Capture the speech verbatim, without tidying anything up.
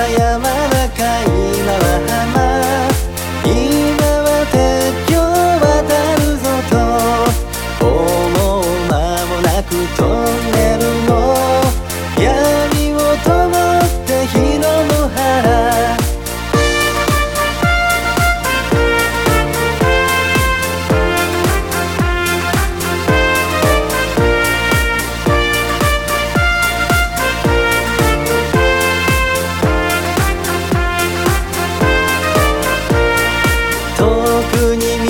柔らかい今は浜、今は鉄橋渡るぞと思う間もなくトンネルの闇を灯って日の野原、遠くに見